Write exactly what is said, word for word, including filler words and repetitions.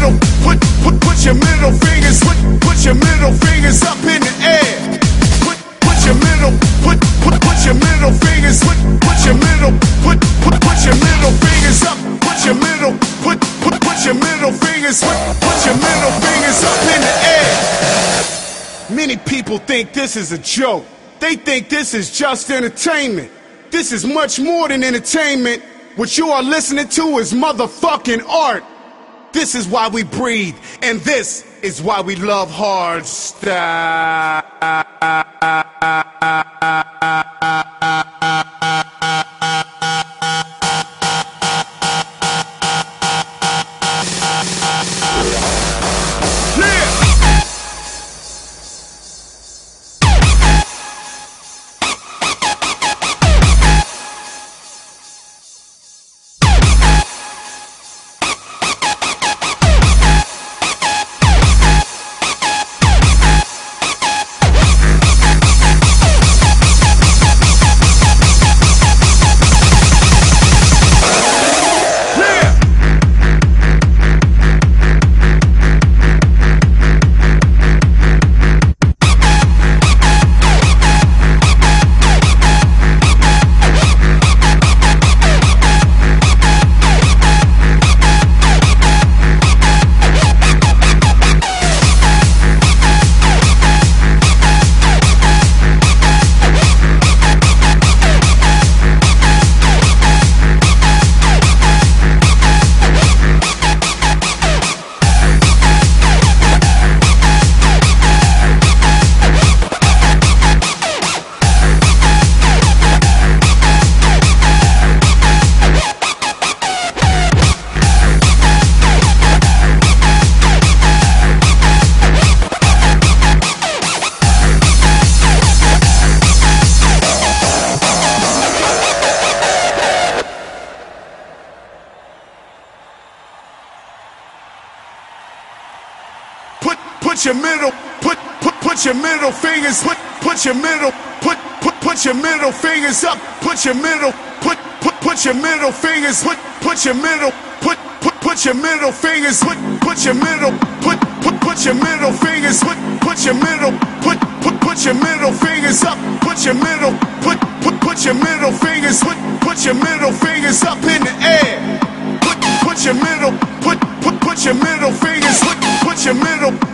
middle, put, put, put your middle fingers, put, put your middle fingers up in the air. Put, put your middle, put, put, put your middle fingers, put, put your middle, put, put, put your middle fingers up. Put your middle, put, put, put your middle fingers, put, put your middle fingers up in the air. Many people think this is a joke. They think this is just entertainment. This is much more than entertainment. What you are listening to is motherfucking art. This is why we breathe, and this is why we love hard style. Put your middle, put, put, put your middle fingers, put, put your middle, put, put, put your middle fingers up, put your middle, put, put, put your middle fingers, put, put your middle, put, put, put your middle fingers, put, put your middle, put, put, put your middle fingers, put, put your middle, put, put, put your middle fingers up, put your middle, put, put, put your middle fingers, put, put your middle fingers up in the air. Put, put your middle, put, put, put your middle fingers, put, put your middle.